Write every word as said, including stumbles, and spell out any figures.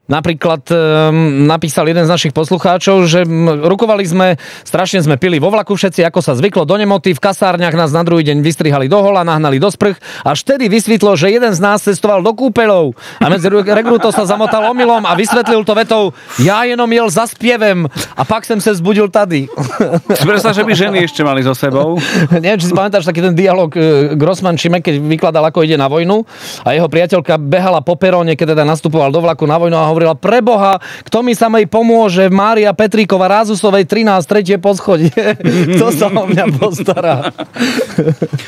Napríklad um, napísal jeden z našich poslucháčov, že rukovali sme, strašne sme pili vo vlaku všetci, ako sa zvyklo, do nemoty, v kasárniach nás na druhý deň vystrihali do hola, nahnali do sprch, až vtedy vysvetlo, že jeden z nás cestoval do kúpeľov a medzi rekrútov sa zamotal omylom a vysvetlil to vetou, ja jenom jel za spievem a pak som sa zbudil tady. Predstav, že by ženy ešte mali so sebou. Neviem, či si pamätáš taký ten dialog Grossman Šimek, keď vykladal, ako ide na vojnu a jeho priateľka behala po peróne, keď teda nastupoval do vlaku na vojnu a hovorila, preboha, kto mi sa mej pomôže, Mária Petríková, Rázusovej trinásť, tretie poschodie. Kto sa o mňa postará?